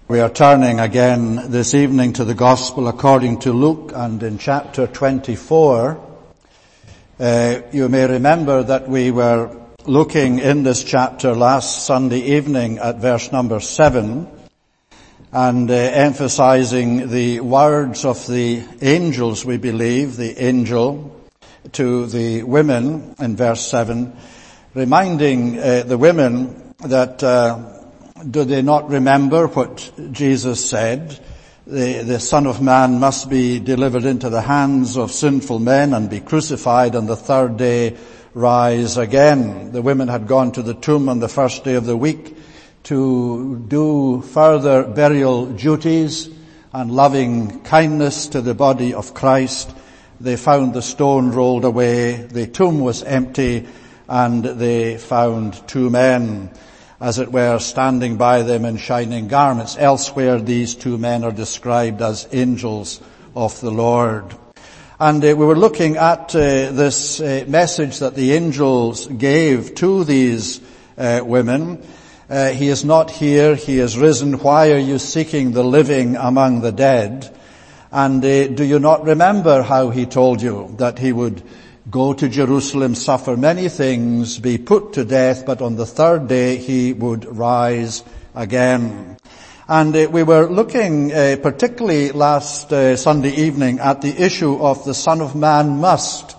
We are turning again this evening to the Gospel according to Luke, and in chapter 24, you may remember that we were looking in this chapter last Sunday evening at verse number 7 and emphasizing the words of the angels, we believe, the angel to the women in verse 7, reminding the women that do they not remember what Jesus said? The Son of Man must be delivered into the hands of sinful men and be crucified, and the third day rise again. The women had gone to the tomb on the first day of the week to do further burial duties and loving kindness to the body of Christ. They found the stone rolled away, the tomb was empty, and they found two men, as it were, standing by them in shining garments. Elsewhere, these two men are described as angels of the Lord. And we were looking at this message that the angels gave to these women. He is not here, he is risen. Why are you seeking the living among the dead? And do you not remember how he told you that he would go to Jerusalem, suffer many things, be put to death, but on the third day he would rise again? And we were looking particularly last Sunday evening at the issue of the Son of Man must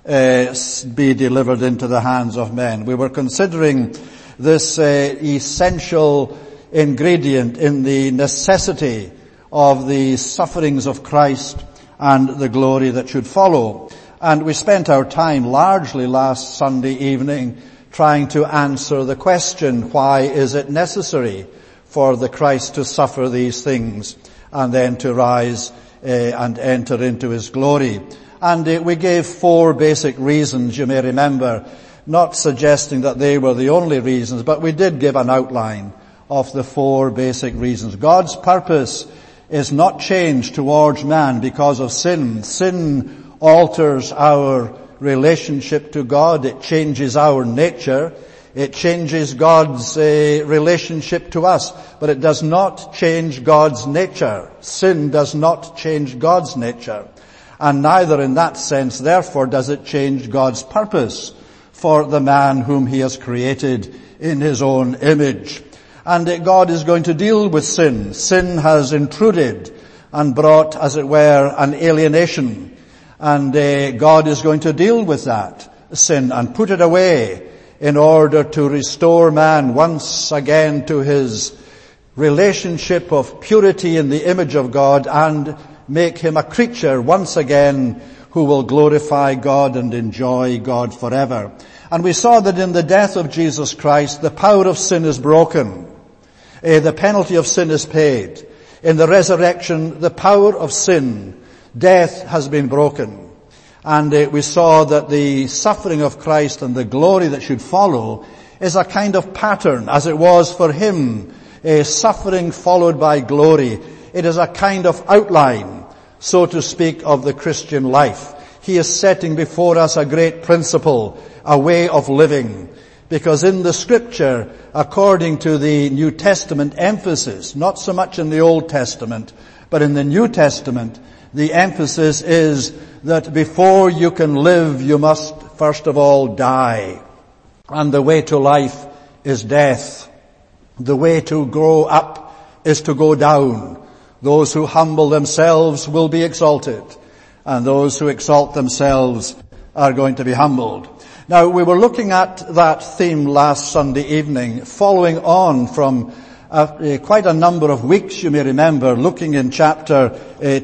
be delivered into the hands of men. We were considering this essential ingredient in the necessity of the sufferings of Christ and the glory that should follow. And we spent our time largely last Sunday evening trying to answer the question, why is it necessary for the Christ to suffer these things and then to rise and enter into his glory? And we gave four basic reasons, you may remember, not suggesting that they were the only reasons, but we did give an outline of the four basic reasons. God's purpose is not changed towards man because of sin. Sin alters our relationship to God. It changes our nature. It changes God's relationship to us. But it does not change God's nature. Sin does not change God's nature. And neither in that sense, therefore, does it change God's purpose for the man whom he has created in his own image. And God is going to deal with sin. Sin has intruded and brought, as it were, an alienation. And God is going to deal with that sin and put it away in order to restore man once again to his relationship of purity in the image of God and make him a creature once again who will glorify God and enjoy God forever. And we saw that in the death of Jesus Christ, the power of sin is broken. The penalty of sin is paid. In the resurrection, the power of sin, death, has been broken. And we saw that the suffering of Christ and the glory that should follow is a kind of pattern, as it was for him, suffering followed by glory. It is a kind of outline, so to speak, of the Christian life. He is setting before us a great principle, a way of living. Because in the Scripture, according to the New Testament emphasis, not so much in the Old Testament, but in the New Testament, the emphasis is that before you can live, you must first of all die. And the way to life is death. The way to grow up is to go down. Those who humble themselves will be exalted, and those who exalt themselves are going to be humbled. Now, we were looking at that theme last Sunday evening, following on from quite a number of weeks, you may remember, looking in chapter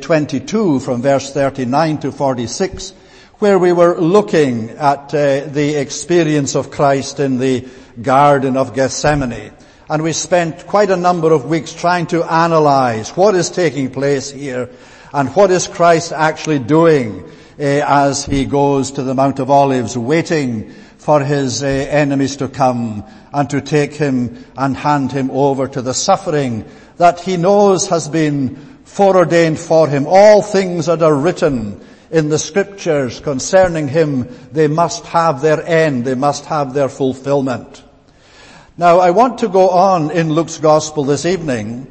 22 from verse 39 to 46, where we were looking at the experience of Christ in the Garden of Gethsemane. And we spent quite a number of weeks trying to analyze what is taking place here and what is Christ actually doing as he goes to the Mount of Olives, waiting for his enemies to come and to take him and hand him over to the suffering that he knows has been foreordained for him. All things that are written in the Scriptures concerning him, they must have their end, they must have their fulfillment. Now, I want to go on in Luke's Gospel this evening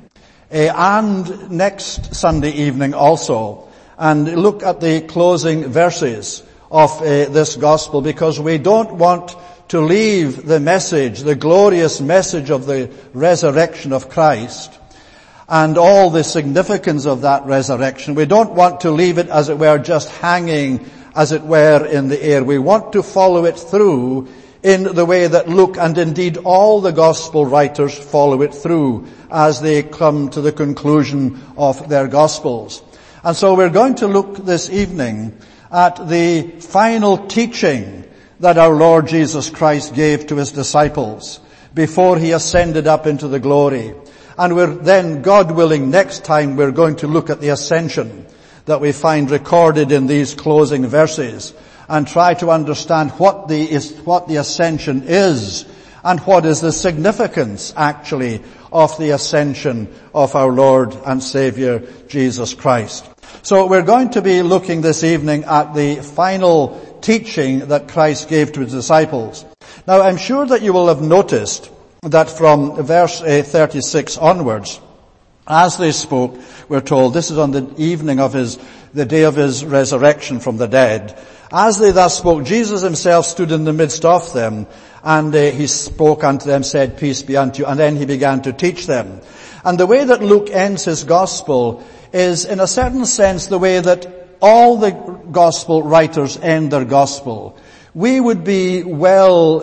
and next Sunday evening also, and look at the closing verses of this gospel, because we don't want to leave the message, the glorious message of the resurrection of Christ and all the significance of that resurrection. We don't want to leave it, as it were, just hanging, as it were, in the air. We want to follow it through in the way that Luke, and indeed all the gospel writers, follow it through as they come to the conclusion of their gospels. And so we're going to look this evening at the final teaching that our Lord Jesus Christ gave to his disciples before he ascended up into the glory. And we're then, God willing, next time we're going to look at the ascension that we find recorded in these closing verses, and try to understand what the ascension is, and what is the significance actually of the ascension of our Lord and Savior Jesus Christ. So we're going to be looking this evening at the final teaching that Christ gave to his disciples. Now, I'm sure that you will have noticed that from verse 36 onwards, as they spoke, we're told, this is on the evening of the day of his resurrection from the dead. As they thus spoke, Jesus himself stood in the midst of them, and he spoke unto them, said, "Peace be unto you," and then he began to teach them. And the way that Luke ends his gospel is, in a certain sense, the way that all the gospel writers end their gospel. We would be well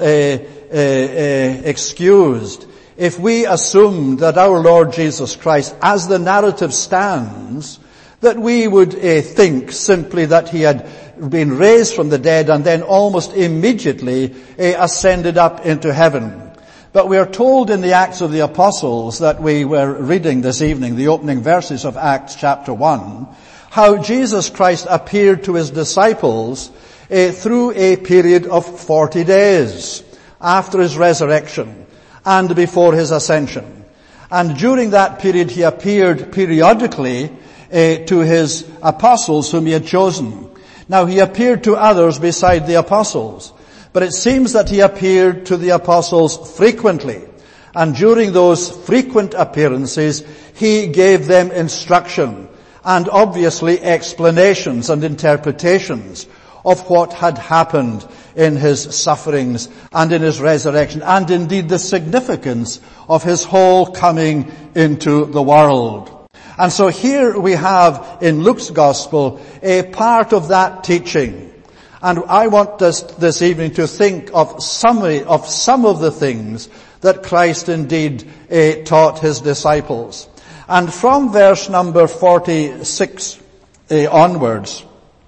excused if we assumed that our Lord Jesus Christ, as the narrative stands, that we would think simply that he had been raised from the dead and then almost immediately ascended up into heaven. But we are told in the Acts of the Apostles that we were reading this evening, the opening verses of Acts chapter 1, how Jesus Christ appeared to his disciples through a period of 40 days after his resurrection and before his ascension. And during that period he appeared periodically to his apostles whom he had chosen. Now, he appeared to others beside the apostles, but it seems that he appeared to the apostles frequently. And during those frequent appearances, he gave them instruction and obviously explanations and interpretations of what had happened in his sufferings and in his resurrection, and indeed the significance of his whole coming into the world. And so here we have in Luke's gospel a part of that teaching. And I want us this evening to think of some of the things that Christ indeed taught his disciples. And from verse number 46 onwards,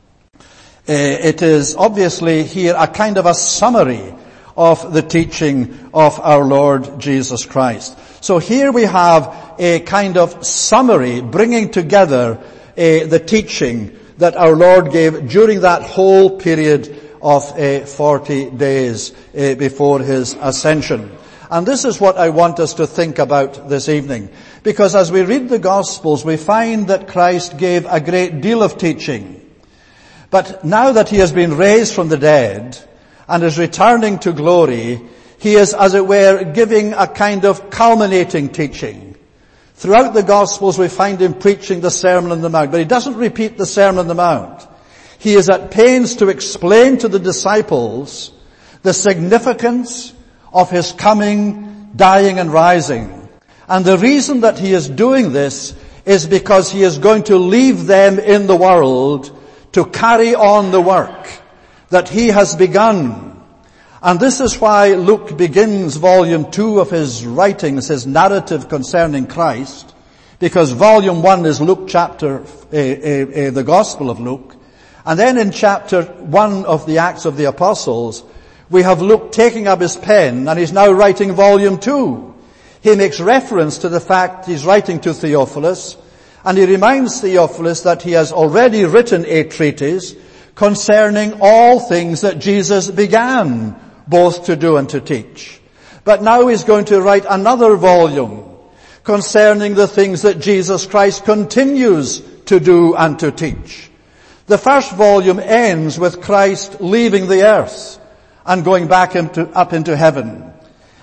it is obviously here a kind of a summary of the teaching of our Lord Jesus Christ. So here we have a kind of summary bringing together the teaching that our Lord gave during that whole period of 40 days before his ascension. And this is what I want us to think about this evening. Because as we read the Gospels, we find that Christ gave a great deal of teaching. But now that he has been raised from the dead and is returning to glory, he is, as it were, giving a kind of culminating teaching. Throughout the Gospels we find him preaching the Sermon on the Mount, but he doesn't repeat the Sermon on the Mount. He is at pains to explain to the disciples the significance of his coming, dying and rising. And the reason that he is doing this is because he is going to leave them in the world to carry on the work that he has begun. And this is why Luke begins volume 2 of his writings, his narrative concerning Christ, because volume 1 is Luke chapter, the Gospel of Luke. And then in chapter 1 of the Acts of the Apostles, we have Luke taking up his pen, and he's now writing volume 2. He makes reference to the fact he's writing to Theophilus, and he reminds Theophilus that he has already written a treatise concerning all things that Jesus began both to do and to teach. But now he's going to write another volume concerning the things that Jesus Christ continues to do and to teach. The first volume ends with Christ leaving the earth and going back up into heaven.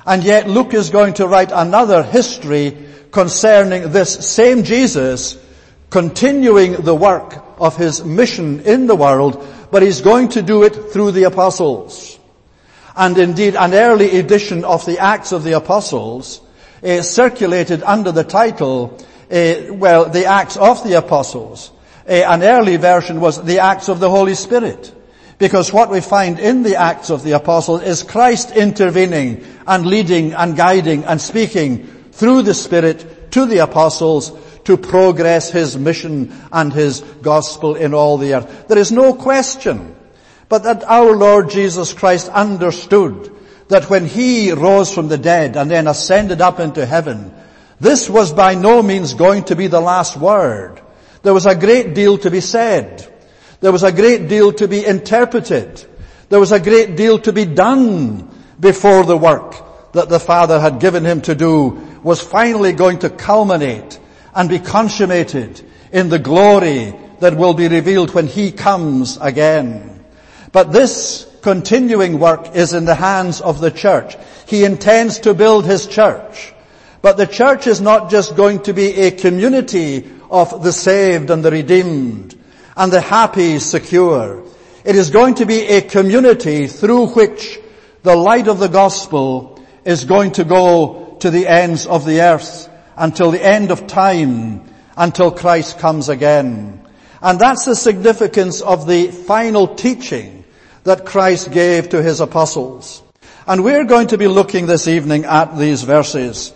And yet Luke is going to write another history concerning this same Jesus continuing the work of his mission in the world, but he's going to do it through the apostles. And indeed, an early edition of the Acts of the Apostles circulated under the title, the Acts of the Apostles. An early version was the Acts of the Holy Spirit. Because what we find in the Acts of the Apostles is Christ intervening and leading and guiding and speaking through the Spirit to the apostles to progress his mission and his gospel in all the earth. There is no question but that our Lord Jesus Christ understood that when he rose from the dead and then ascended up into heaven, this was by no means going to be the last word. There was a great deal to be said. There was a great deal to be interpreted. There was a great deal to be done before the work that the Father had given him to do was finally going to culminate and be consummated in the glory that will be revealed when he comes again. But this continuing work is in the hands of the church. He intends to build his church. But the church is not just going to be a community of the saved and the redeemed and the happy, secure. It is going to be a community through which the light of the gospel is going to go to the ends of the earth until the end of time, until Christ comes again. And that's the significance of the final teaching that Christ gave to his apostles. And we're going to be looking this evening at these verses,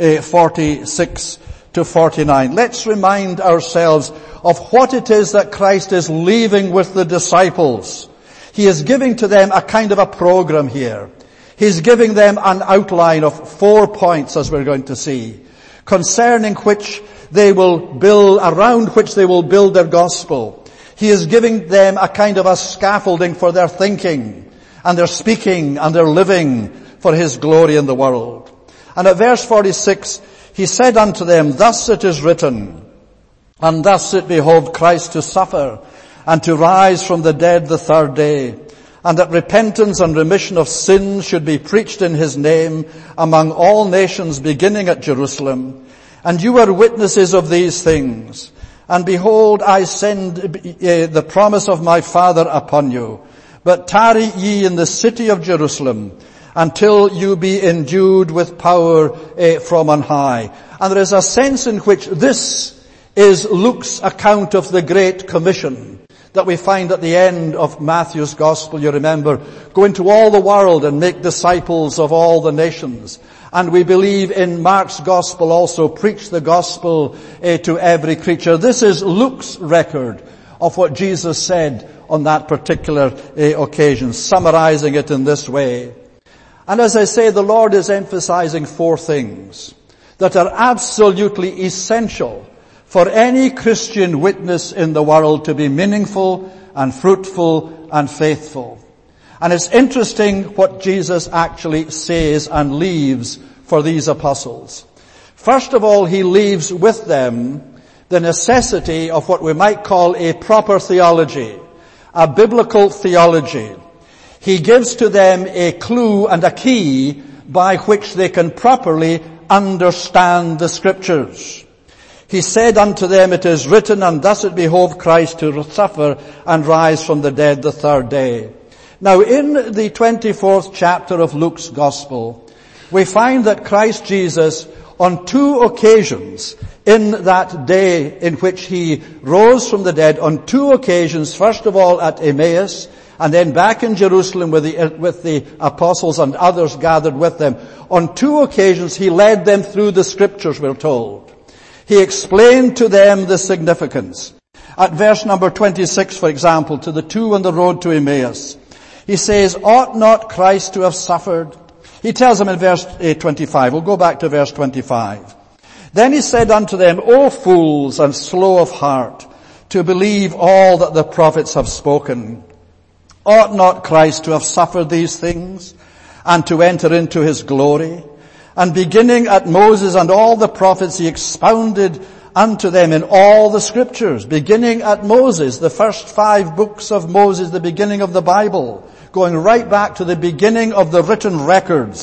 46 to 49. Let's remind ourselves of what it is that Christ is leaving with the disciples. He is giving to them a kind of a program here. He's giving them an outline of 4 points, as we're going to see, concerning which they will build, around which they will build their gospel. He is giving them a kind of a scaffolding for their thinking and their speaking and their living for his glory in the world. And at verse 46, he said unto them, Thus it is written, and thus it behoved Christ to suffer and to rise from the dead the third day, and that repentance and remission of sins should be preached in his name among all nations, beginning at Jerusalem. And you are witnesses of these things. And behold, I send the promise of my Father upon you. But tarry ye in the city of Jerusalem until you be endued with power from on high. And there is a sense in which this is Luke's account of the Great Commission that we find at the end of Matthew's Gospel. You remember, go into all the world and make disciples of all the nations. And we believe in Mark's Gospel also, preach the gospel to every creature. This is Luke's record of what Jesus said on that particular occasion, summarizing it in this way. And as I say, the Lord is emphasizing 4 things that are absolutely essential for any Christian witness in the world to be meaningful and fruitful and faithful. And it's interesting what Jesus actually says and leaves for these apostles. First of all, he leaves with them the necessity of what we might call a proper theology, a biblical theology. He gives to them a clue and a key by which they can properly understand the Scriptures. He said unto them, It is written, and thus it behoved Christ to suffer and rise from the dead the third day. Now, in the 24th chapter of Luke's Gospel, we find that Christ Jesus, on 2 occasions in that day in which he rose from the dead, on 2 occasions, first of all at Emmaus, and then back in Jerusalem with the apostles and others gathered with them, on 2 occasions he led them through the Scriptures, we're told. He explained to them the significance. At verse number 26, for example, to the 2 on the road to Emmaus, he says, Ought not Christ to have suffered? He tells them in verse 25. We'll go back to verse 25. Then he said unto them, O fools and slow of heart, to believe all that the prophets have spoken. Ought not Christ to have suffered these things, and to enter into his glory? And beginning at Moses and all the prophets, he expounded unto them in all the Scriptures, beginning at Moses, the first 5 books of Moses, the beginning of the Bible, going right back to the beginning of the written records.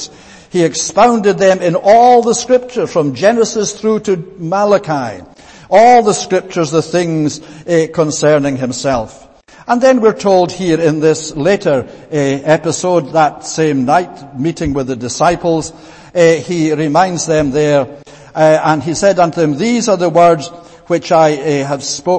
He expounded them in all the scriptures from Genesis through to Malachi. All the scriptures, the things concerning himself. And then we're told here in this later episode, that same night, meeting with the disciples, he reminds them there, and he said unto them, these are the words which I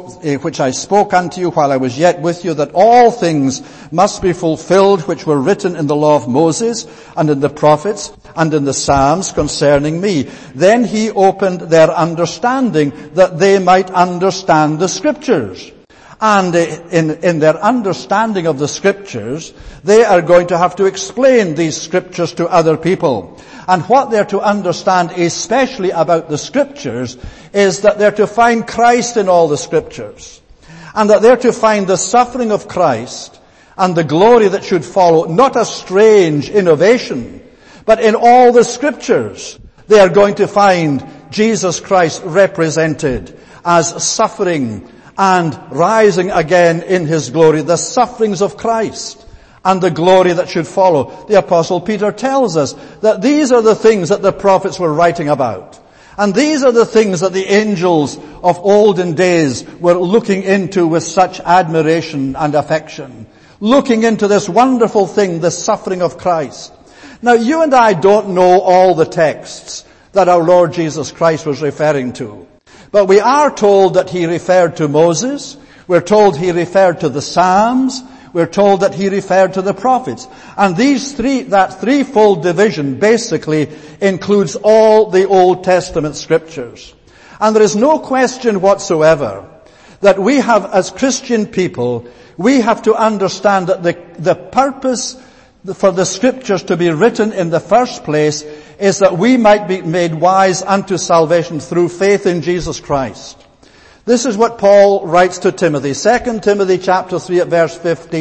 spoke unto you while I was yet with you, that all things must be fulfilled which were written in the law of Moses and in the prophets and in the Psalms concerning me. Then he opened their understanding that they might understand the scriptures. And in their understanding of the scriptures, they are going to have to explain these scriptures to other people. And what they're to understand, especially about the scriptures, is that they're to find Christ in all the scriptures. And that they're to find the suffering of Christ and the glory that should follow, not a strange innovation, but in all the scriptures, they are going to find Jesus Christ represented as suffering and rising again in his glory, the sufferings of Christ and the glory that should follow. The Apostle Peter tells us that these are the things that the prophets were writing about. And these are the things that the angels of olden days were looking into with such admiration and affection. Looking into this wonderful thing, the suffering of Christ. Now you and I don't know all the texts that our Lord Jesus Christ was referring to. But we are told that he referred to Moses. We're told he referred to the Psalms. We're told that he referred to the prophets. And that threefold division basically includes all the Old Testament scriptures. And there is no question whatsoever that we have, as Christian people, we have to understand that the purpose for the scriptures to be written in the first place is that we might be made wise unto salvation through faith in Jesus Christ. This is what Paul writes to Timothy. 2 Timothy chapter 3 at verse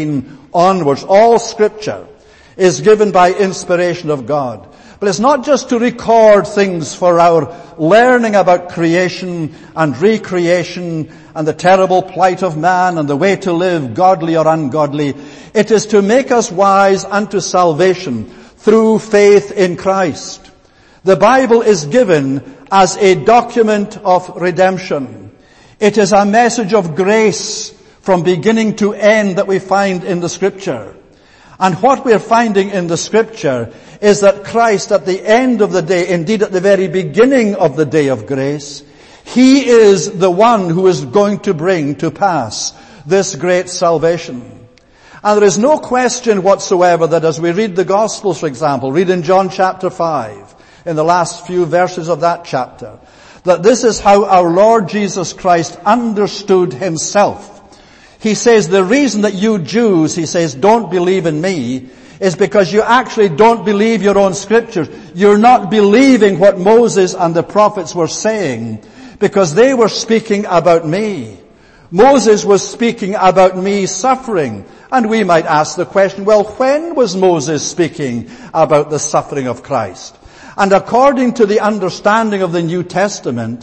15 onwards. All scripture is given by inspiration of God. But it's not just to record things for our learning about creation and recreation and the terrible plight of man and the way to live, godly or ungodly. It is to make us wise unto salvation through faith in Christ. The Bible is given as a document of redemption. It is a message of grace from beginning to end that we find in the scripture. And what we're finding in the scripture is that Christ at the end of the day, indeed at the very beginning of the day of grace, he is the one who is going to bring to pass this great salvation. And there is no question whatsoever that as we read the Gospels, for example, read in John chapter 5, in the last few verses of that chapter, that this is how our Lord Jesus Christ understood himself. He says, the reason that you Jews, he says, don't believe in me is because you actually don't believe your own scriptures. You're not believing what Moses and the prophets were saying because they were speaking about me. Moses was speaking about me suffering. And we might ask the question, well, when was Moses speaking about the suffering of Christ? And according to the understanding of the New Testament,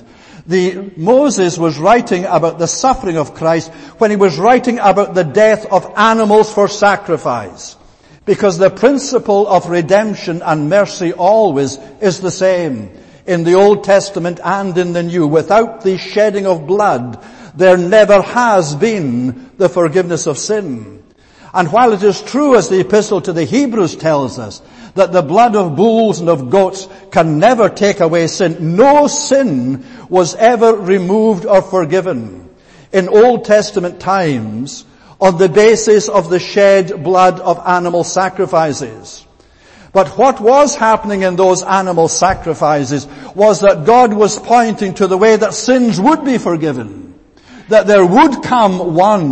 Moses was writing about the suffering of Christ when he was writing about the death of animals for sacrifice. Because the principle of redemption and mercy always is the same in the Old Testament and in the New. Without the shedding of blood, there never has been the forgiveness of sin. And while it is true, as the epistle to the Hebrews tells us, that the blood of bulls and of goats can never take away sin, no sin was ever removed or forgiven in Old Testament times on the basis of the shed blood of animal sacrifices. But what was happening in those animal sacrifices was that God was pointing to the way that sins would be forgiven. That there would come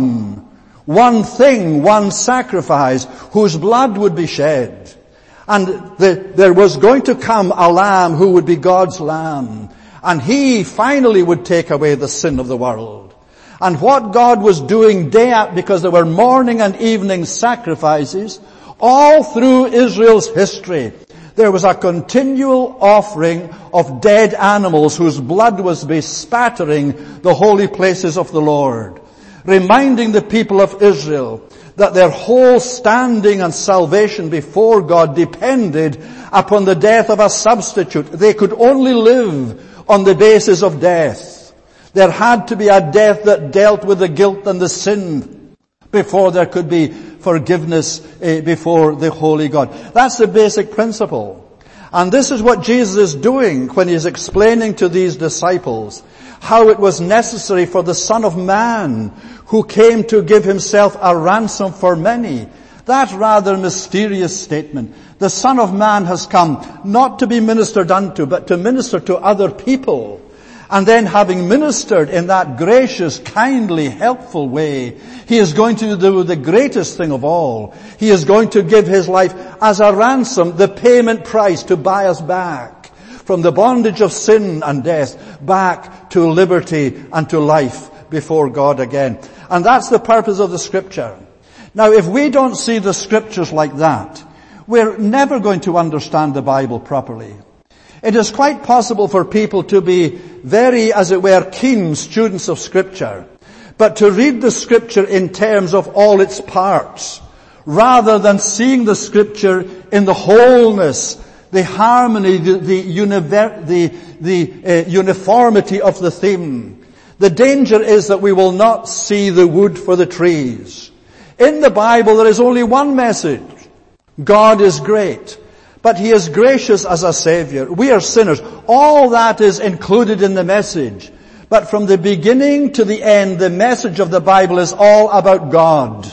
one thing, one sacrifice, whose blood would be shed. And there was going to come a lamb who would be God's lamb. And he finally would take away the sin of the world. And what God was doing because there were morning and evening sacrifices all through Israel's history. There was a continual offering of dead animals whose blood was bespattering the holy places of the Lord. reminding the people of Israel that their whole standing and salvation before God depended upon the death of a substitute. They could only live on the basis of death. There had to be a death that dealt with the guilt and the sin before there could be forgiveness before the holy God. That's the basic principle. And this is what Jesus is doing when he's explaining to these disciples how it was necessary for the Son of Man, who came to give himself a ransom for many. That rather mysterious statement. The Son of Man has come not to be ministered unto, but to minister to other people. And then having ministered in that gracious, kindly, helpful way, he is going to do the greatest thing of all. He is going to give his life as a ransom, the payment price to buy us back from the bondage of sin and death, back to liberty and to life before God again. And that's the purpose of the Scripture. Now, if we don't see the Scriptures like that, we're never going to understand the Bible properly. It is quite possible for people to be very, as it were, keen students of Scripture, but to read the Scripture in terms of all its parts, rather than seeing the Scripture in the wholeness, the harmony, the uniformity of the theme. The danger is that we will not see the wood for the trees. In the Bible there is only one message. God is great, but he is gracious as a Savior. We are sinners. All that is included in the message. But from the beginning to the end, the message of the Bible is all about God.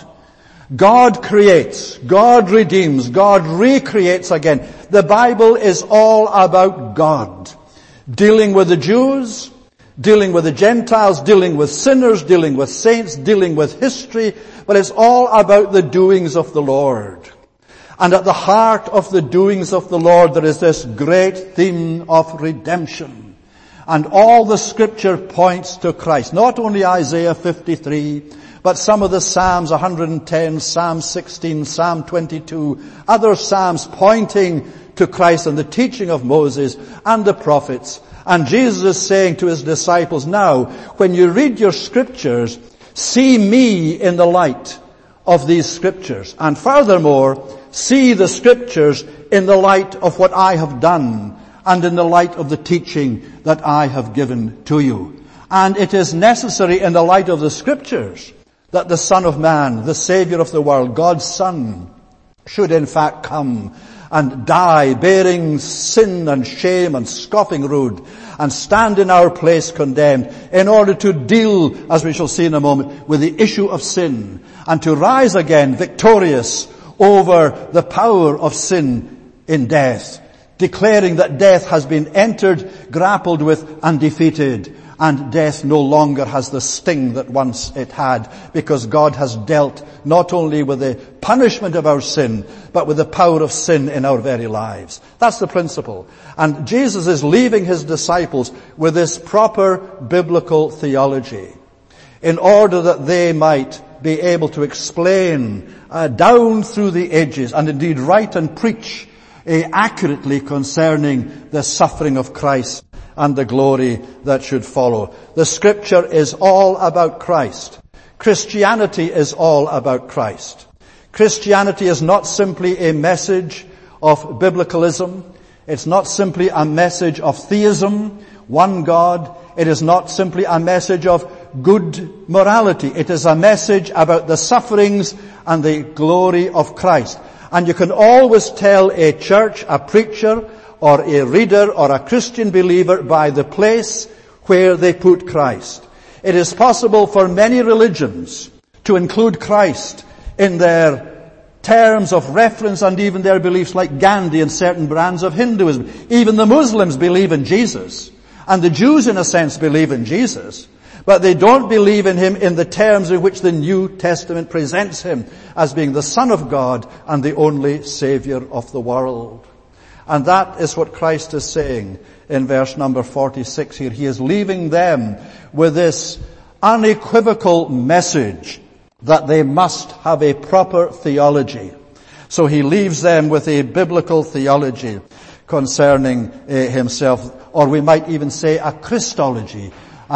God creates, God redeems, God recreates again. The Bible is all about God. Dealing with the Jews, dealing with the Gentiles, dealing with sinners, dealing with saints, dealing with history, but it's all about the doings of the Lord. And at the heart of the doings of the Lord there is this great theme of redemption. And all the Scripture points to Christ. Not only Isaiah 53, but some of the Psalms, 110, Psalm 16, Psalm 22, other Psalms pointing to Christ and the teaching of Moses and the prophets. And Jesus is saying to his disciples, now, when you read your Scriptures, see me in the light of these Scriptures. And furthermore, see the Scriptures in the light of what I have done and in the light of the teaching that I have given to you. And it is necessary in the light of the Scriptures that the Son of Man, the Savior of the world, God's Son, should in fact come and die, bearing sin and shame and scoffing rude, and stand in our place condemned, in order to deal, as we shall see in a moment, with the issue of sin, and to rise again victorious over the power of sin in death, declaring that death has been entered, grappled with, and defeated. And death no longer has the sting that once it had, because God has dealt not only with the punishment of our sin, but with the power of sin in our very lives. That's the principle. And Jesus is leaving his disciples with this proper biblical theology, in order that they might be able to explain down through the ages, and indeed write and preach accurately concerning the suffering of Christ and the glory that should follow. The Scripture is all about Christ. Christianity is all about Christ. Christianity is not simply a message of biblicalism. It's not simply a message of theism, one God. It is not simply a message of good morality. It is a message about the sufferings and the glory of Christ. And you can always tell a church, a preacher, or a reader, or a Christian believer by the place where they put Christ. It is possible for many religions to include Christ in their terms of reference and even their beliefs, like Gandhi and certain brands of Hinduism. Even the Muslims believe in Jesus, and the Jews in a sense believe in Jesus, but they don't believe in him in the terms in which the New Testament presents him as being the Son of God and the only Savior of the world. And that is what Christ is saying in verse number 46 here. He is leaving them with this unequivocal message that they must have a proper theology. So he leaves them with a biblical theology concerning himself, or we might even say a Christology, a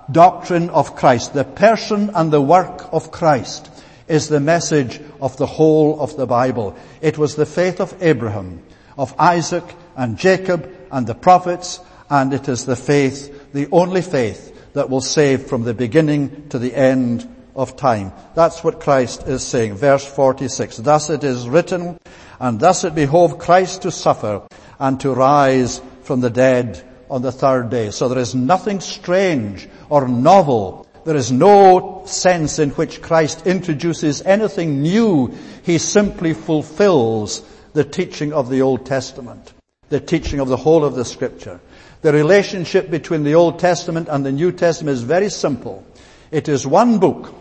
doctrine of Christ. The person and the work of Christ is the message of the whole of the Bible. It was the faith of Abraham, of Isaac and Jacob and the prophets, and it is the faith, the only faith, that will save from the beginning to the end of time. That's what Christ is saying. Verse 46, thus it is written, and thus it behoved Christ to suffer and to rise from the dead on the third day. So there is nothing strange or novel. There is no sense in which Christ introduces anything new. He simply fulfills the teaching of the Old Testament, the teaching of the whole of the Scripture. The relationship between the Old Testament and the New Testament is very simple. It is one book,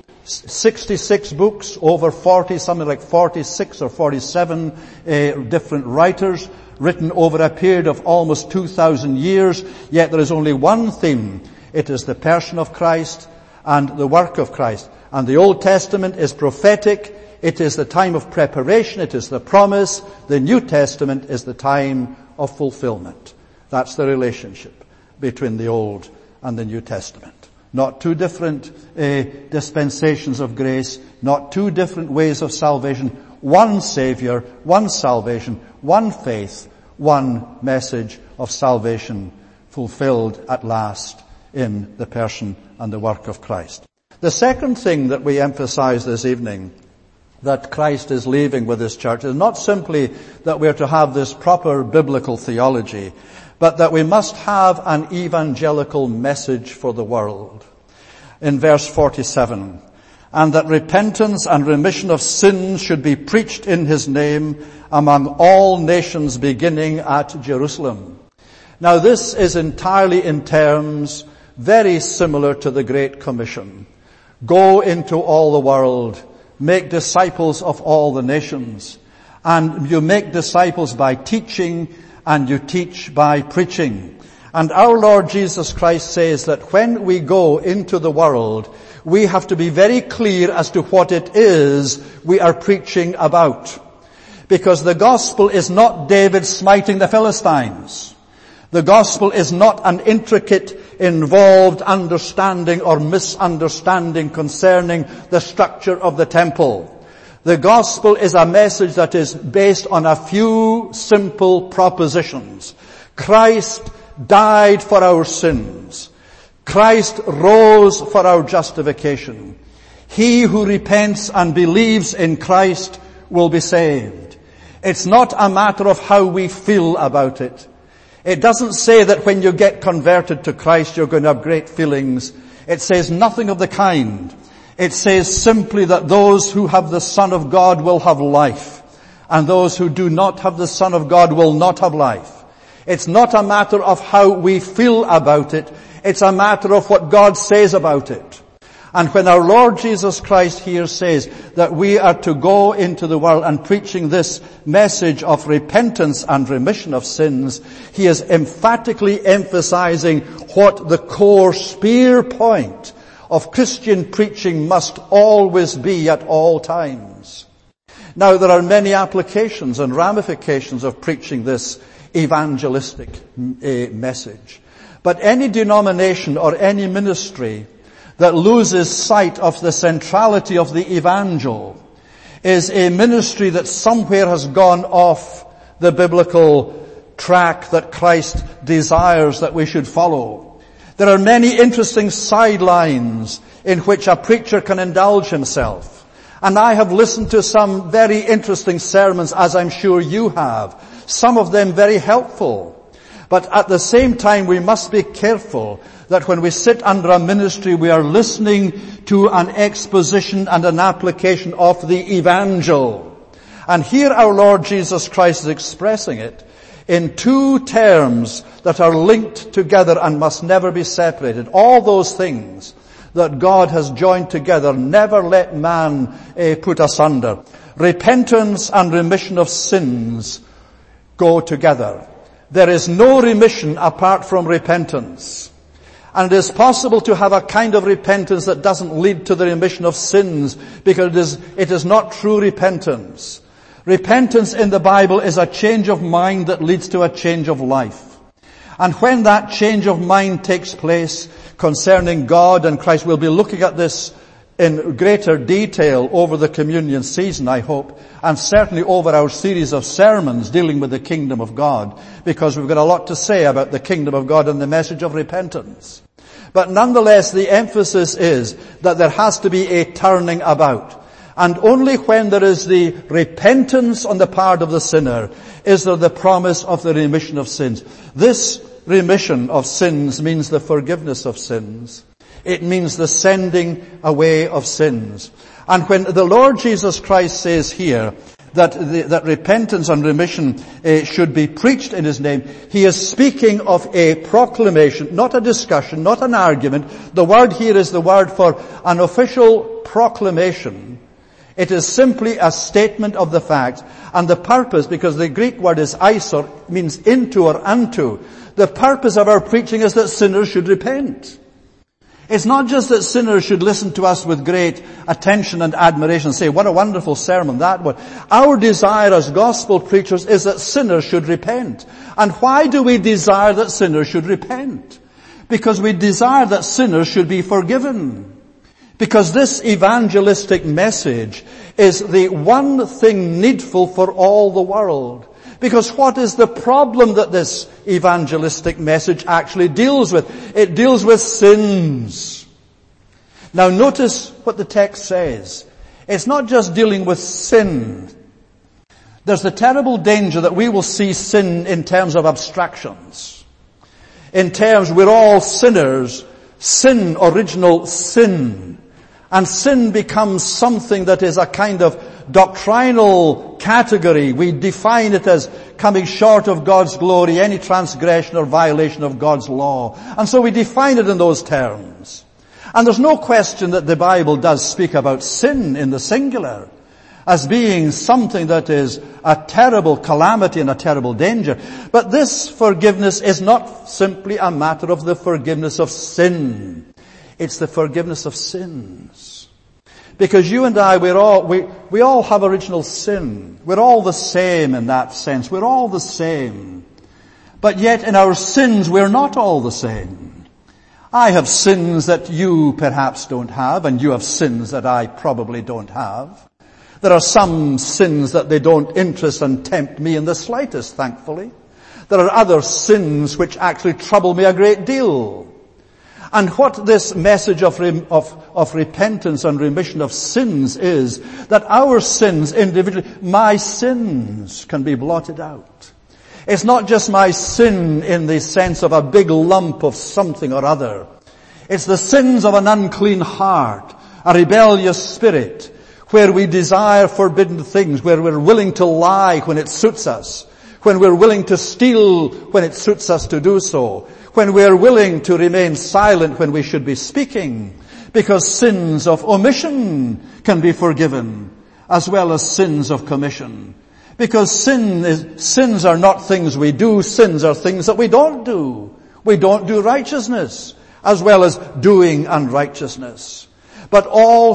66 books, over 40, something like 46 or 47 different writers, written over a period of almost 2,000 years, yet there is only one theme. It is the person of Christ and the work of Christ. And the Old Testament is prophetic. It is the time of preparation. It is the promise. The New Testament is the time of fulfillment. That's the relationship between the Old and the New Testament. Not two different dispensations of grace, not two different ways of salvation. One Savior, one salvation, one faith, one message of salvation fulfilled at last in the person and the work of Christ. The second thing that we emphasize this evening that Christ is leaving with his church is not simply that we are to have this proper biblical theology, but that we must have an evangelical message for the world. In verse 47, and that repentance and remission of sins should be preached in his name among all nations beginning at Jerusalem. Now this is entirely in terms very similar to the Great Commission. Go into all the world, make disciples of all the nations. And you make disciples by teaching, and you teach by preaching. And our Lord Jesus Christ says that when we go into the world, we have to be very clear as to what it is we are preaching about. Because the gospel is not David smiting the Philistines. The gospel is not an intricate, involved understanding or misunderstanding concerning the structure of the temple. The gospel is a message that is based on a few simple propositions. Christ died for our sins. Christ rose for our justification. He who repents and believes in Christ will be saved. It's not a matter of how we feel about it. It doesn't say that when you get converted to Christ you're going to have great feelings. It says nothing of the kind. It says simply that those who have the Son of God will have life, and those who do not have the Son of God will not have life. It's not a matter of how we feel about it. It's a matter of what God says about it. And when our Lord Jesus Christ here says that we are to go into the world and preaching this message of repentance and remission of sins, he is emphatically emphasizing what the core spear point of Christian preaching must always be at all times. Now there are many applications and ramifications of preaching this evangelistic message. But any denomination or any ministry that loses sight of the centrality of the evangel is a ministry that somewhere has gone off the biblical track that Christ desires that we should follow. There are many interesting sidelines in which a preacher can indulge himself. And I have listened to some very interesting sermons, as I'm sure you have. Some of them very helpful. But at the same time, we must be careful that when we sit under a ministry, we are listening to an exposition and an application of the evangel. And here our Lord Jesus Christ is expressing it in two terms that are linked together and must never be separated. All those things that God has joined together, never let man put asunder. Repentance and remission of sins go together. There is no remission apart from repentance. And it is possible to have a kind of repentance that doesn't lead to the remission of sins, because it is not true repentance. Repentance in the Bible is a change of mind that leads to a change of life. And when that change of mind takes place, concerning God and Christ. We'll be looking at this in greater detail over the communion season, I hope, and certainly over our series of sermons dealing with the kingdom of God, because we've got a lot to say about the kingdom of God and the message of repentance. But nonetheless, the emphasis is that there has to be a turning about. And only when there is the repentance on the part of the sinner is there the promise of the remission of sins. This remission of sins means the forgiveness of sins. It means the sending away of sins. And when the Lord Jesus Christ says here that repentance and remission should be preached in His name, He is speaking of a proclamation, not a discussion, not an argument. The word here is the word for an official proclamation. It is simply a statement of the fact, and the purpose, because the Greek word is isor, means into or unto. The purpose of our preaching is that sinners should repent. It's not just that sinners should listen to us with great attention and admiration and say, what a wonderful sermon that was. Our desire as gospel preachers is that sinners should repent. And why do we desire that sinners should repent? Because we desire that sinners should be forgiven. Because this evangelistic message is the one thing needful for all the world. Because what is the problem that this evangelistic message actually deals with? It deals with sins. Now notice what the text says. It's not just dealing with sin. There's the terrible danger that we will see sin in terms of abstractions. In terms, we're all sinners. Sin, original sin. And sin becomes something that is a kind of doctrinal category. We define it as coming short of God's glory, any transgression or violation of God's law. And so we define it in those terms. And there's no question that the Bible does speak about sin in the singular as being something that is a terrible calamity and a terrible danger. But this forgiveness is not simply a matter of the forgiveness of sin. It's the forgiveness of sins. Because you and I, we all have original sin. We're all the same in that sense. We're all the same. But yet in our sins, we're not all the same. I have sins that you perhaps don't have, and you have sins that I probably don't have. There are some sins that they don't interest and tempt me in the slightest, thankfully. There are other sins which actually trouble me a great deal. And what this message of repentance and remission of sins is, that our sins individually, my sins can be blotted out. It's not just my sin in the sense of a big lump of something or other. It's the sins of an unclean heart, a rebellious spirit, where we desire forbidden things, where we're willing to lie when it suits us, when we're willing to steal when it suits us to do so, when we're willing to remain silent when we should be speaking, because sins of omission can be forgiven, as well as sins of commission. Because sins are not things we do, sins are things that we don't do. We don't do righteousness, as well as doing unrighteousness. But all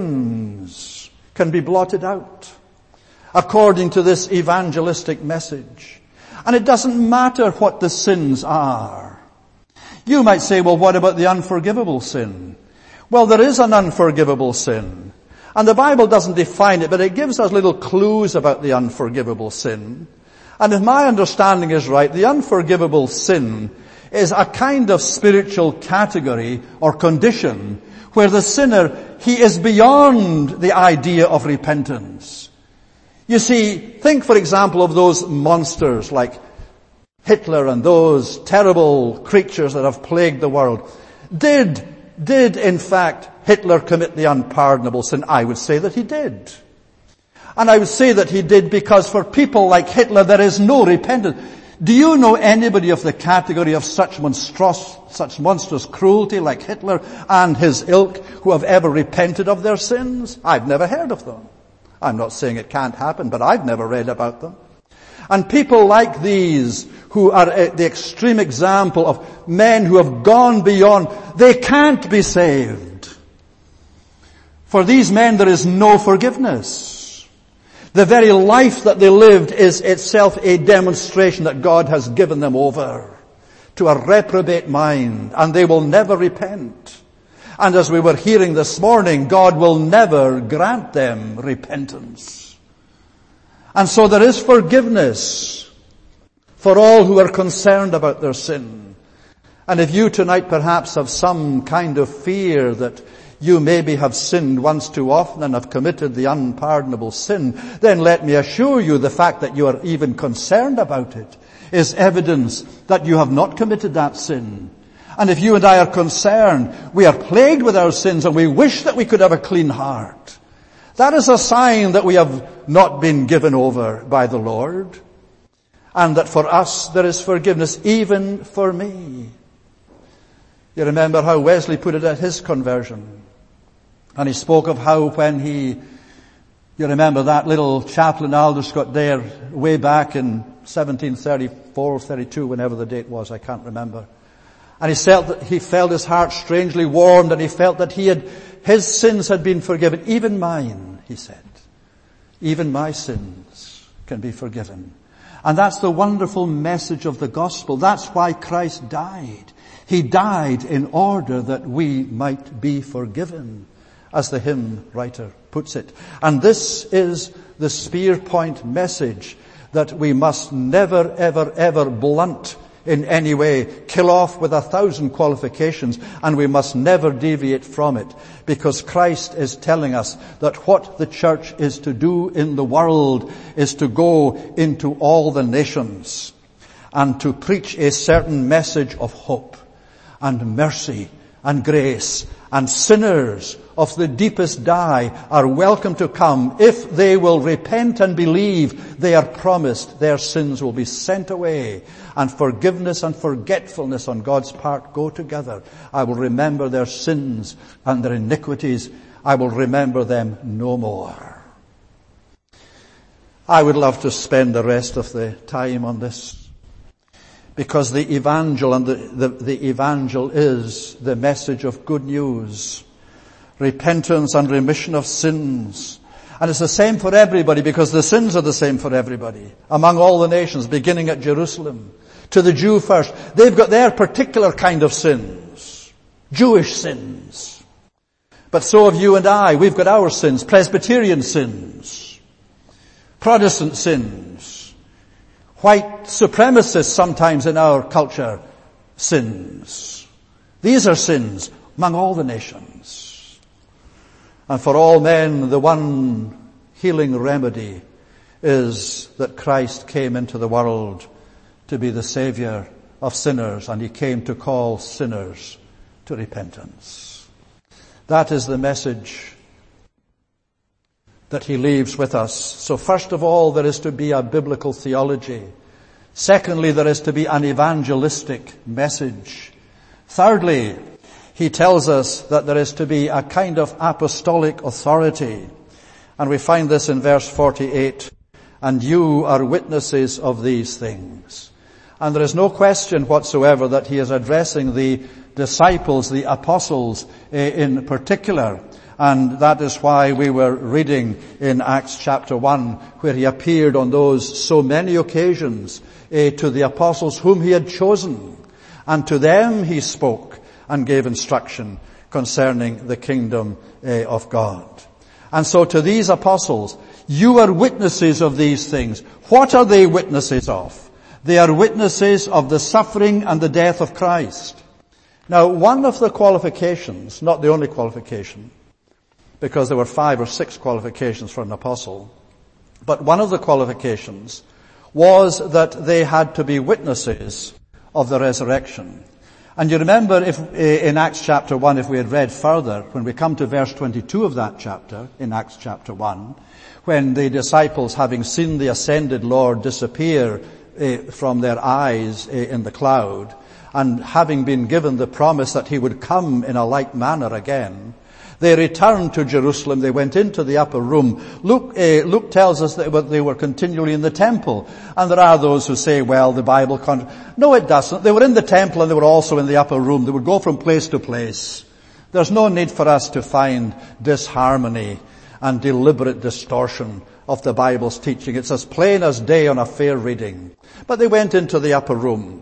sins can be blotted out, according to this evangelistic message. And it doesn't matter what the sins are. You might say, well, what about the unforgivable sin? Well, there is an unforgivable sin. And the Bible doesn't define it, but it gives us little clues about the unforgivable sin. And if my understanding is right, the unforgivable sin is a kind of spiritual category or condition where the sinner, he is beyond the idea of repentance. You see, think for example of those monsters like Hitler and those terrible creatures that have plagued the world. Did in fact Hitler commit the unpardonable sin? I would say that he did. And I would say that he did because for people like Hitler there is no repentance. Do you know anybody of the category of such monstrous cruelty like Hitler and his ilk who have ever repented of their sins? I've never heard of them. I'm not saying it can't happen, but I've never read about them. And people like these who are the extreme example of men who have gone beyond, they can't be saved. For these men there is no forgiveness. The very life that they lived is itself a demonstration that God has given them over to a reprobate mind, and they will never repent. And as we were hearing this morning, God will never grant them repentance. And so there is forgiveness for all who are concerned about their sin. And if you tonight perhaps have some kind of fear that you maybe have sinned once too often and have committed the unpardonable sin, then let me assure you the fact that you are even concerned about it is evidence that you have not committed that sin. And if you and I are concerned, we are plagued with our sins and we wish that we could have a clean heart. That is a sign that we have not been given over by the Lord. And that for us there is forgiveness, even for me. You remember how Wesley put it at his conversion. And he spoke of how when you remember that little chapel in Alderscott there, way back in 1734, 32, whenever the date was, I can't remember. And he felt his heart strangely warmed, and he felt that his sins had been forgiven. Even mine, he said. Even my sins can be forgiven. And that's the wonderful message of the gospel. That's why Christ died. He died in order that we might be forgiven, as the hymn writer puts it. And this is the spear point message that we must never, ever, ever blunt in any way, kill off with 1,000 qualifications, and we must never deviate from it, because Christ is telling us that what the church is to do in the world is to go into all the nations and to preach a certain message of hope and mercy and grace, and sinners of the deepest dye are welcome to come. If they will repent and believe, they are promised their sins will be sent away, and forgiveness and forgetfulness on God's part go together. I will remember their sins and their iniquities. I will remember them no more. I would love to spend the rest of the time on this, because the evangel and the evangel is the message of good news, repentance and remission of sins. And it's the same for everybody, because the sins are the same for everybody among all the nations, beginning at Jerusalem. To the Jew first, they've got their particular kind of sins, Jewish sins. But so have you and I. We've got our sins, Presbyterian sins, Protestant sins, white supremacists sometimes in our culture sins. These are sins among all the nations. And for all men, the one healing remedy is that Christ came into the world to be the Savior of sinners, and He came to call sinners to repentance. That is the message that He leaves with us. So first of all, there is to be a biblical theology. Secondly, there is to be an evangelistic message. Thirdly, He tells us that there is to be a kind of apostolic authority. And we find this in verse 48. And you are witnesses of these things. And there is no question whatsoever that He is addressing the disciples, the apostles in particular. And that is why we were reading in Acts chapter 1, where He appeared on those so many occasions to the apostles whom He had chosen. And to them He spoke and gave instruction concerning the kingdom of God. And so to these apostles, you are witnesses of these things. What are they witnesses of? They are witnesses of the suffering and the death of Christ. Now, one of the qualifications, not the only qualification, because there were 5 or 6 qualifications for an apostle, but one of the qualifications was that they had to be witnesses of the resurrection. And you remember in Acts chapter 1, if we had read further, when we come to verse 22 of that chapter, in Acts chapter 1, when the disciples, having seen the ascended Lord disappear from their eyes in the cloud, and having been given the promise that He would come in a like manner again, they returned to Jerusalem. They went into the upper room. Luke tells us that they were continually in the temple. And there are those who say, well, the Bible... No, it doesn't. They were in the temple and they were also in the upper room. They would go from place to place. There's no need for us to find disharmony and deliberate distortion of the Bible's teaching. It's as plain as day on a fair reading. But they went into the upper room.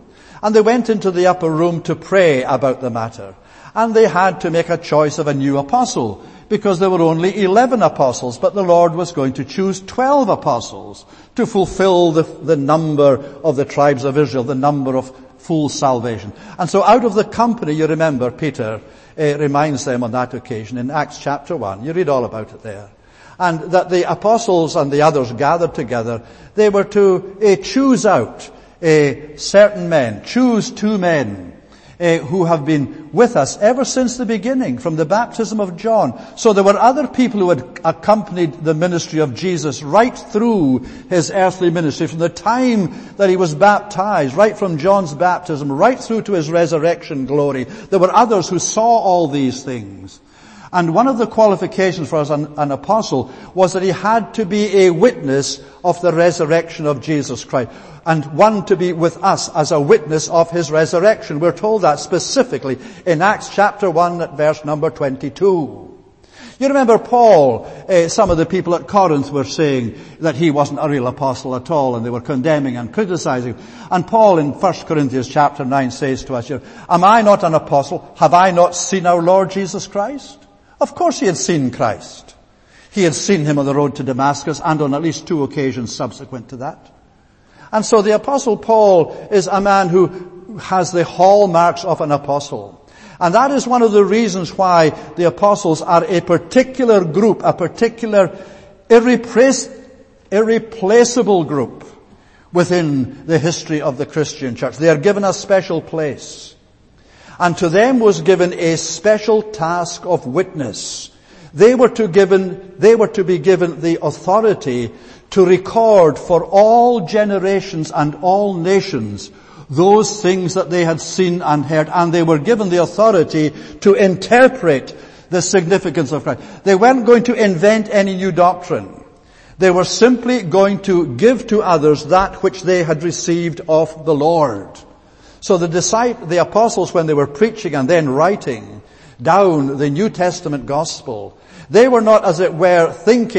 And they went into the upper room to pray about the matter. And they had to make a choice of a new apostle, because there were only 11 apostles, but the Lord was going to choose 12 apostles to fulfill the number of the tribes of Israel, the number of full salvation. And so out of the company, you remember, Peter reminds them on that occasion in Acts chapter 1. You read all about it there. And that the apostles and the others gathered together, they were to choose out certain men, choose 2 men who have been with us ever since the beginning, from the baptism of John. So there were other people who had accompanied the ministry of Jesus right through his earthly ministry, from the time that he was baptized, right from John's baptism, right through to his resurrection glory. There were others who saw all these things. And one of the qualifications for an apostle was that he had to be a witness of the resurrection of Jesus Christ, and one to be with us as a witness of his resurrection. We're told that specifically in Acts chapter 1 at verse number 22. You remember Paul, some of the people at Corinth were saying that he wasn't a real apostle at all, and they were condemning and criticizing. And Paul in 1 Corinthians chapter 9 says to us here, am I not an apostle? Have I not seen our Lord Jesus Christ? Of course he had seen Christ. He had seen him on the road to Damascus and on at least 2 occasions subsequent to that. And so the Apostle Paul is a man who has the hallmarks of an apostle. And that is one of the reasons why the apostles are a particular group, a particular irreplaceable group within the history of the Christian church. They are given a special place. And to them was given a special task of witness. They were to be given the authority to record for all generations and all nations those things that they had seen and heard. And they were given the authority to interpret the significance of Christ. They weren't going to invent any new doctrine. They were simply going to give to others that which they had received of the Lord. So the apostles, when they were preaching and then writing down the New Testament gospel, they were not, as it were,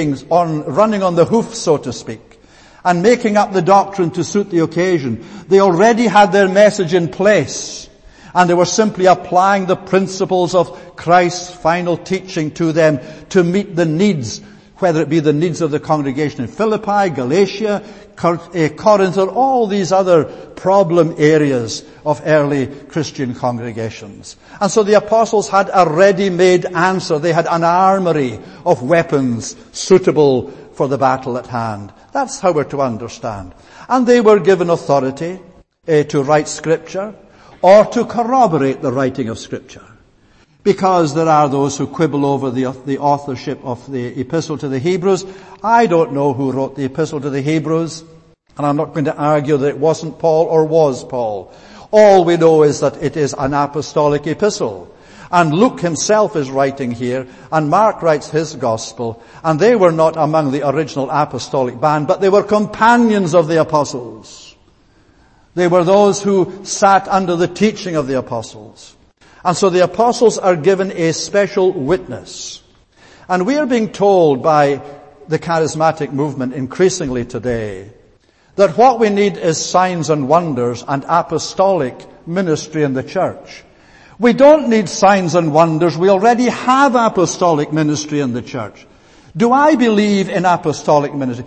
running on the hoof, so to speak, and making up the doctrine to suit the occasion. They already had their message in place, and they were simply applying the principles of Christ's final teaching to them to meet the needs, whether it be the needs of the congregation in Philippi, Galatia, Corinth, or all these other problem areas of early Christian congregations. And so the apostles had a ready-made answer. They had an armory of weapons suitable for the battle at hand. That's how we're to understand. And they were given authority to write Scripture or to corroborate the writing of Scripture. Because there are those who quibble over the authorship of the Epistle to the Hebrews. I don't know who wrote the Epistle to the Hebrews, and I'm not going to argue that it wasn't Paul or was Paul. All we know is that it is an apostolic epistle. And Luke himself is writing here, and Mark writes his gospel, and they were not among the original apostolic band, but they were companions of the apostles. They were those who sat under the teaching of the apostles. And so the apostles are given a special witness. And we are being told by the charismatic movement increasingly today that what we need is signs and wonders and apostolic ministry in the church. We don't need signs and wonders. We already have apostolic ministry in the church. Do I believe in apostolic ministry?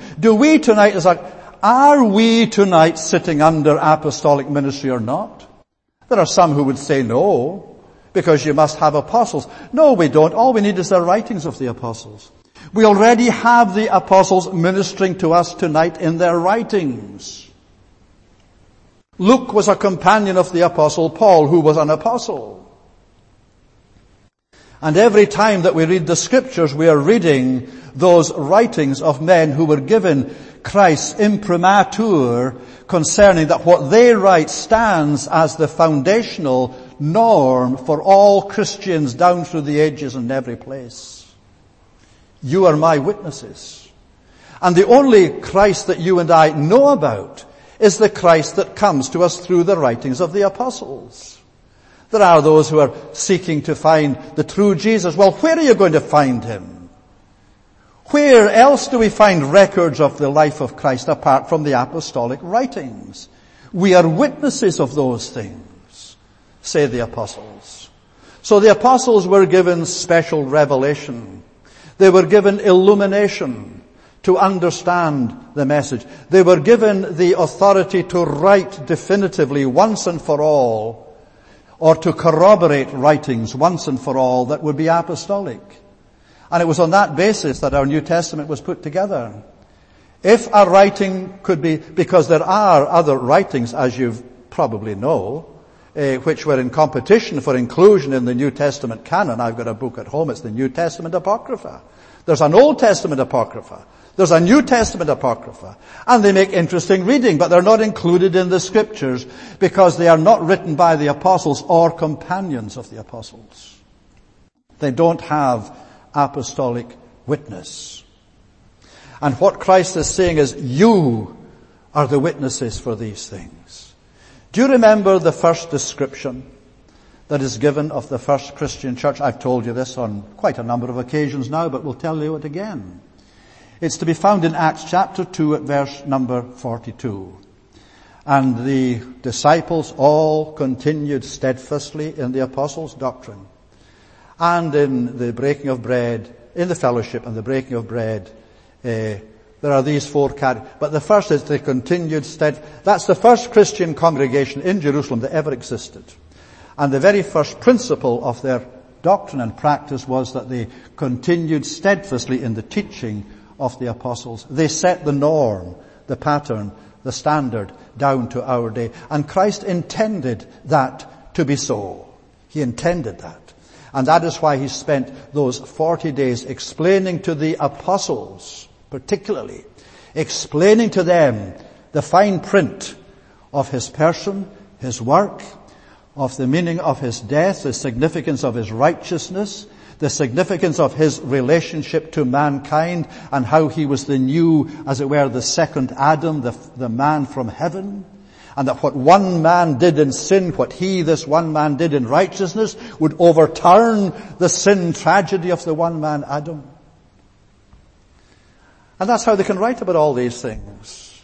Are we tonight sitting under apostolic ministry or not? There are some who would say no, because you must have apostles. No, we don't. All we need is the writings of the apostles. We already have the apostles ministering to us tonight in their writings. Luke was a companion of the apostle Paul, who was an apostle. And every time that we read the Scriptures, we are reading those writings of men who were given Christ's imprimatur concerning that what they write stands as the foundational norm for all Christians down through the ages and every place. You are my witnesses. And the only Christ that you and I know about is the Christ that comes to us through the writings of the apostles. There are those who are seeking to find the true Jesus. Well, where are you going to find him? Where else do we find records of the life of Christ apart from the apostolic writings? We are witnesses of those things, say the apostles. So the apostles were given special revelation. They were given illumination to understand the message. They were given the authority to write definitively once and for all, or to corroborate writings once and for all that would be apostolic. And it was on that basis that our New Testament was put together. If a writing could be, because there are other writings, as you probably know, which were in competition for inclusion in the New Testament canon. I've got a book at home, it's the New Testament Apocrypha. There's an Old Testament Apocrypha. There's a New Testament Apocrypha. And they make interesting reading, but they're not included in the Scriptures because they are not written by the apostles or companions of the apostles. They don't have apostolic witness. And what Christ is saying is, you are the witnesses for these things. Do you remember the first description that is given of the first Christian church? I've told you this on quite a number of occasions now, but we'll tell you it again. It's to be found in Acts chapter 2 at verse number 42. And the disciples all continued steadfastly in the apostles' doctrine and in the breaking of bread, in the fellowship and the breaking of bread. There are these four categories. But the first is they continued steadfast. That's the first Christian congregation in Jerusalem that ever existed. And the very first principle of their doctrine and practice was that they continued steadfastly in the teaching of the apostles. They set the norm, the pattern, the standard down to our day. And Christ intended that to be so. He intended that. And that is why he spent those 40 days explaining to the apostles, particularly, explaining to them the fine print of his person, his work, of the meaning of his death, the significance of his righteousness, the significance of his relationship to mankind, and how he was the new, as it were, the second Adam, the man from heaven. And that what one man did in sin, what this one man did in righteousness, would overturn the sin tragedy of the one man, Adam. And that's how they can write about all these things.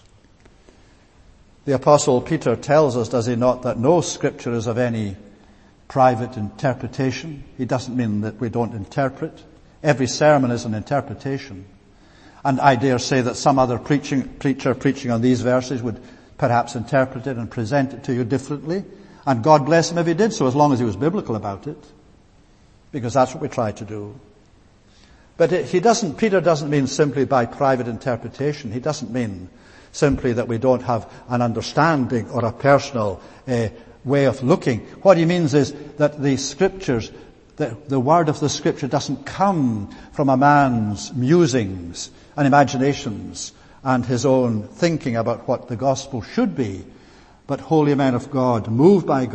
The Apostle Peter tells us, does he not, that no scripture is of any private interpretation. He doesn't mean that we don't interpret. Every sermon is an interpretation. And I dare say that some other preacher preaching on these verses would perhaps interpret it and present it to you differently. And God bless him if he did so, as long as he was biblical about it. Because that's what we try to do. But Peter doesn't mean simply by private interpretation. He doesn't mean simply that we don't have an understanding or a personal way of looking. What he means is that the scriptures, the word of the scripture doesn't come from a man's musings and imaginations and his own thinking about what the gospel should be, but holy men of God, moved by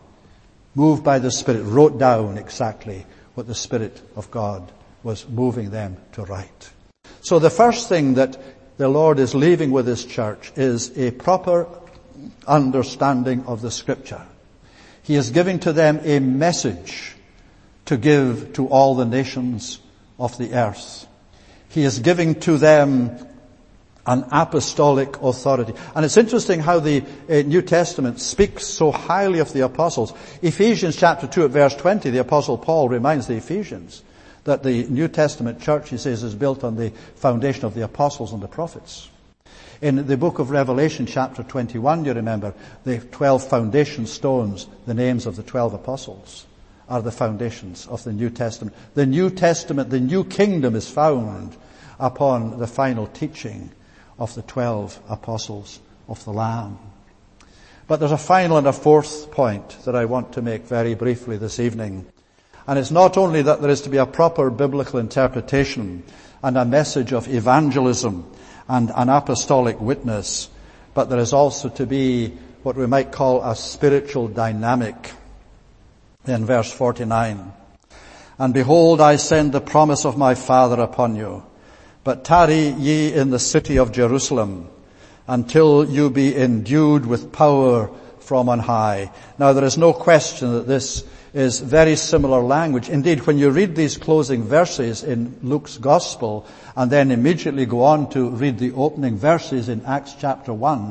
the Spirit, wrote down exactly what the Spirit of God was moving them to write. So the first thing that the Lord is leaving with his church is a proper understanding of the scripture. He is giving to them a message to give to all the nations of the earth. He is giving to them an apostolic authority. And it's interesting how the New Testament speaks so highly of the apostles. Ephesians chapter 2 at verse 20, the Apostle Paul reminds the Ephesians that the New Testament church, he says, is built on the foundation of the apostles and the prophets. In the book of Revelation chapter 21, you remember, the 12 foundation stones, the names of the 12 apostles, are the foundations of the New Testament. The New Testament, the new kingdom is found upon the final teaching of the 12 apostles of the Lamb. But there's a final and a fourth point that I want to make very briefly this evening. And it's not only that there is to be a proper biblical interpretation and a message of evangelism and an apostolic witness, but there is also to be what we might call a spiritual dynamic. In verse 49, and behold, I send the promise of my Father upon you, but tarry ye in the city of Jerusalem until you be endued with power from on high. Now there is no question that this is very similar language. Indeed, when you read these closing verses in Luke's Gospel and then immediately go on to read the opening verses in Acts chapter 1,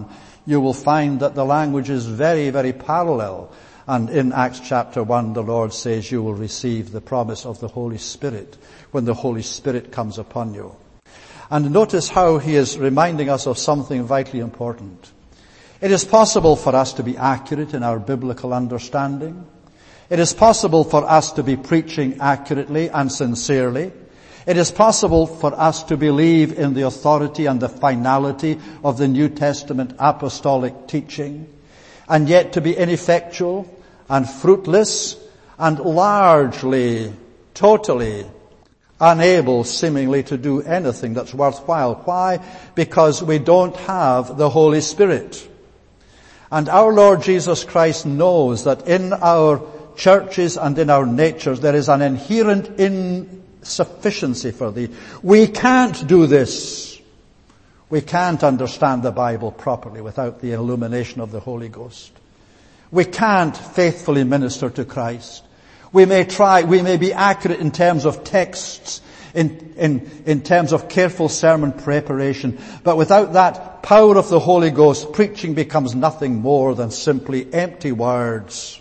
you will find that the language is very, very parallel. And in Acts chapter 1, the Lord says you will receive the promise of the Holy Spirit when the Holy Spirit comes upon you. And notice how he is reminding us of something vitally important. It is possible for us to be accurate in our biblical understanding. It is possible for us to be preaching accurately and sincerely. It is possible for us to believe in the authority and the finality of the New Testament apostolic teaching, and yet to be ineffectual and fruitless and largely, totally unable seemingly to do anything that's worthwhile. Why? Because we don't have the Holy Spirit. And our Lord Jesus Christ knows that in our churches and in our natures there is an inherent insufficiency for thee. We can't do this. We can't understand the Bible properly without the illumination of the Holy Ghost. We can't faithfully minister to Christ. We may be accurate in terms of texts, in terms of careful sermon preparation, but without that power of the Holy Ghost, preaching becomes nothing more than simply empty words.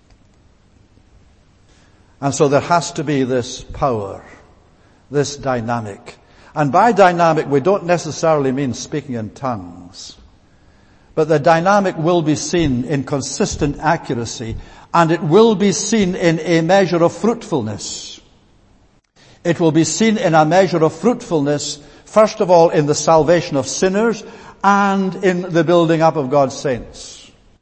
And so there has to be this power, this dynamic. And by dynamic, we don't necessarily mean speaking in tongues. But the dynamic will be seen in consistent accuracy, and it will be seen in a measure of fruitfulness. It will be seen in a measure of fruitfulness, first of all in the salvation of sinners and in the building up of God's saints.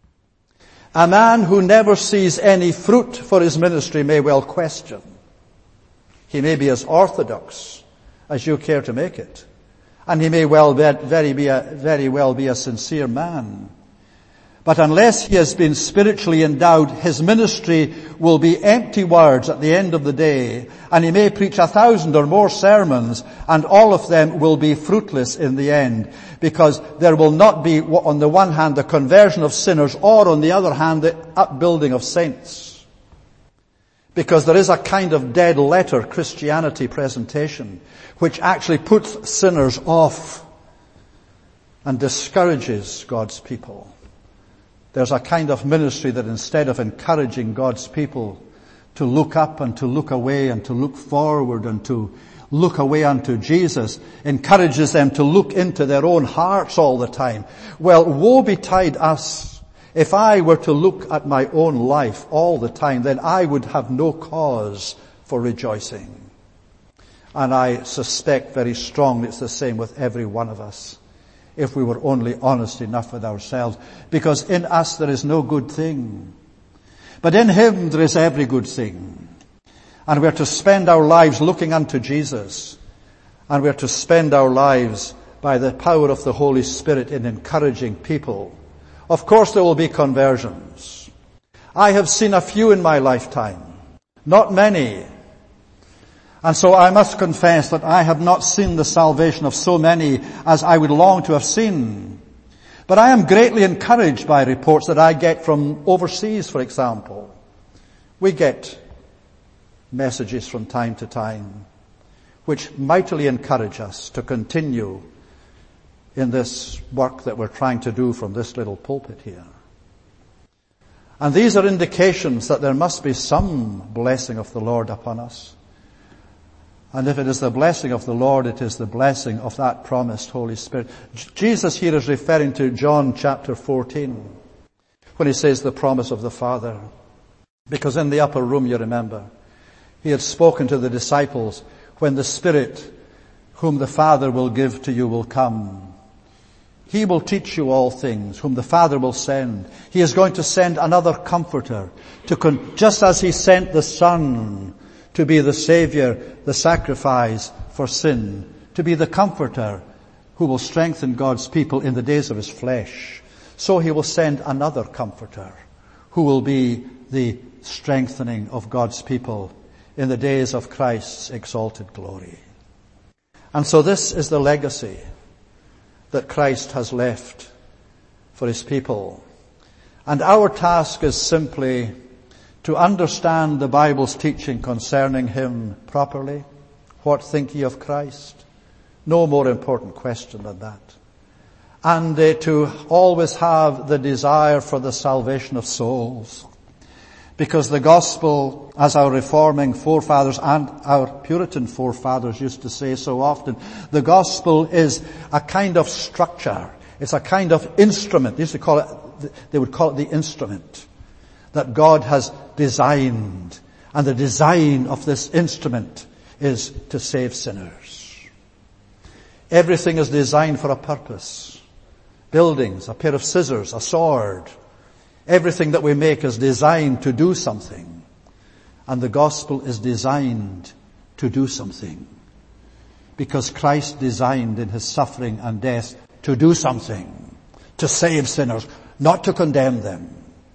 A man who never sees any fruit for his ministry may well question. He may be as orthodox as you care to make it. And he may very well be a sincere man. But unless he has been spiritually endowed, his ministry will be empty words at the end of the day. And he may preach 1,000 or more sermons, and all of them will be fruitless in the end. Because there will not be, on the one hand, the conversion of sinners, or on the other hand, the upbuilding of saints. Because there is a kind of dead letter Christianity presentation, which actually puts sinners off and discourages God's people. There's a kind of ministry that instead of encouraging God's people to look up and to look away and to look forward and to look away unto Jesus, encourages them to look into their own hearts all the time. Well, woe betide us. If I were to look at my own life all the time, then I would have no cause for rejoicing. And I suspect very strongly it's the same with every one of us, if we were only honest enough with ourselves. Because in us there is no good thing. But in Him there is every good thing. And we are to spend our lives looking unto Jesus. And we are to spend our lives by the power of the Holy Spirit in encouraging people. Of course there will be conversions. I have seen a few in my lifetime. Not many. And so I must confess that I have not seen the salvation of so many as I would long to have seen. But I am greatly encouraged by reports that I get from overseas, for example. We get messages from time to time which mightily encourage us to continue in this work that we're trying to do from this little pulpit here. And these are indications that there must be some blessing of the Lord upon us. And if it is the blessing of the Lord, it is the blessing of that promised Holy Spirit. Jesus here is referring to John chapter 14, when he says the promise of the Father. Because in the upper room, you remember, he had spoken to the disciples, when the Spirit whom the Father will give to you will come. He will teach you all things, whom the Father will send. He is going to send another Comforter, just as He sent the Son to be the Savior, the sacrifice for sin, to be the Comforter who will strengthen God's people in the days of His flesh. So He will send another Comforter who will be the strengthening of God's people in the days of Christ's exalted glory. And so this is the legacy that Christ has left for His people. And our task is simply to understand the Bible's teaching concerning Him properly. What think ye of Christ? No more important question than that. and to always have the desire for the salvation of souls. Because the gospel, as our reforming forefathers and our Puritan forefathers used to say so often, the gospel is a kind of structure. It's a kind of instrument. They would call it the instrument that God has designed. And the design of this instrument is to save sinners. Everything is designed for a purpose. Buildings, a pair of scissors, a sword. Everything that we make is designed to do something. And the gospel is designed to do something. Because Christ designed in his suffering and death to do something. To save sinners, not to condemn them.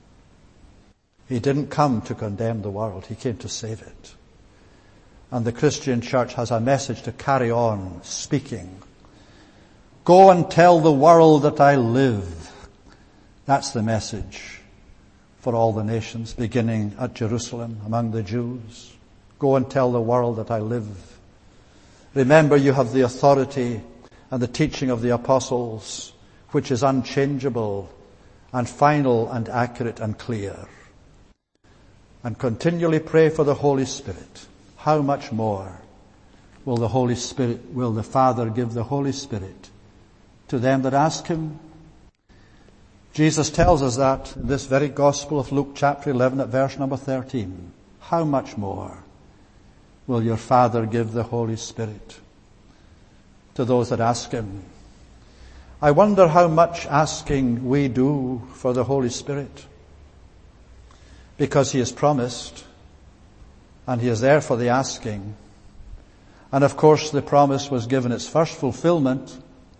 He didn't come to condemn the world. He came to save it. And the Christian church has a message to carry on speaking. Go and tell the world that I live. That's the message for all the nations, beginning at Jerusalem among the Jews. Go and tell the world that I live. Remember, you have the authority and the teaching of the apostles, which is unchangeable and final and accurate and clear. And continually pray for the Holy Spirit. How much more will the Father give the Holy Spirit to them that ask him? Jesus tells us that in this very Gospel of Luke chapter 11 at verse number 13. How much more will your Father give the Holy Spirit to those that ask him? I wonder how much asking we do for the Holy Spirit. Because he is promised, and he is there for the asking. And of course the promise was given its first fulfillment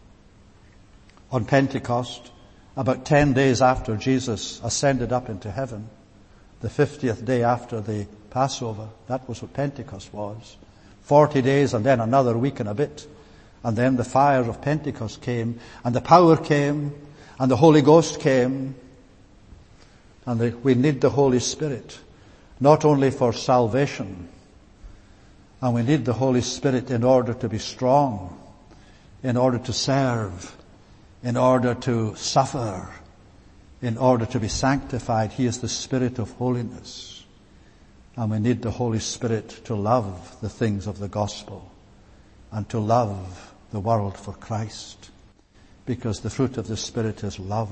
on Pentecost, about 10 days after Jesus ascended up into heaven, the 50th day after the Passover. That was what Pentecost was. 40 days and then another week and a bit. And then the fire of Pentecost came, and the power came, and the Holy Ghost came. And we need the Holy Spirit, not only for salvation, and we need the Holy Spirit in order to be strong, in order to serve, in order to suffer, in order to be sanctified. He is the Spirit of holiness. And we need the Holy Spirit to love the things of the gospel and to love the world for Christ, because the fruit of the Spirit is love.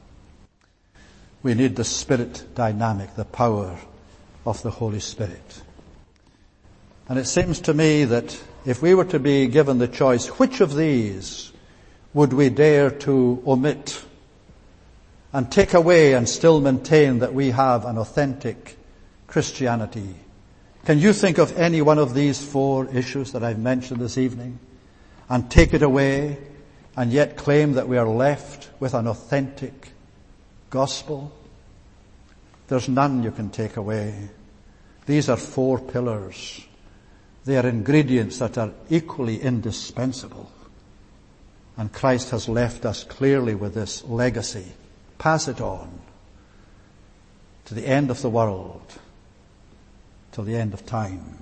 We need the Spirit dynamic, the power of the Holy Spirit. And it seems to me that if we were to be given the choice, which of these would we dare to omit and take away and still maintain that we have an authentic Christianity? Can you think of any one of these 4 issues that I've mentioned this evening and take it away and yet claim that we are left with an authentic gospel? There's none you can take away. These are 4 pillars. They are ingredients that are equally indispensable. And Christ has left us clearly with this legacy. Pass it on to the end of the world, till the end of time.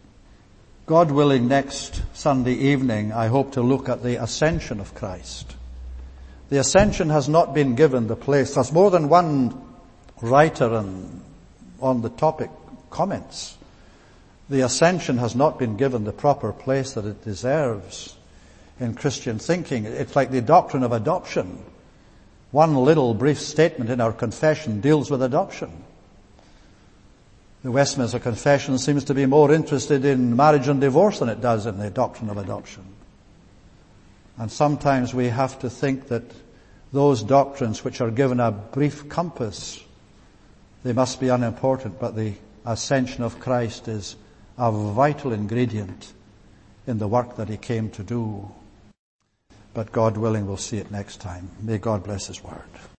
God willing, next Sunday evening, I hope to look at the ascension of Christ. The ascension has not been given the place. There's more than one writer on the topic comments. The ascension has not been given the proper place that it deserves in Christian thinking. It's like the doctrine of adoption. One little brief statement in our confession deals with adoption. The Westminster Confession seems to be more interested in marriage and divorce than it does in the doctrine of adoption. And sometimes we have to think that those doctrines which are given a brief compass, they must be unimportant, but the ascension of Christ is a vital ingredient in the work that he came to do. But God willing, we'll see it next time. May God bless his word.